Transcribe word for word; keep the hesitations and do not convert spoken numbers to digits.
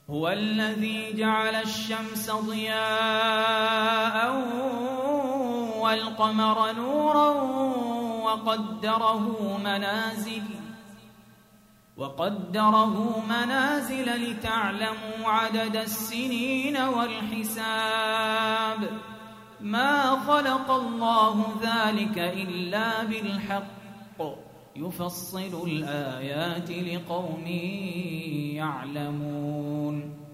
هو الذي جعل الشمس ضياء والقمر نورا وقدره منازل وقدره منازل لتعلموا عدد السنين والحساب ما خلق الله ذلك إلا بالحق يفصل الآيات لقوم يعلمون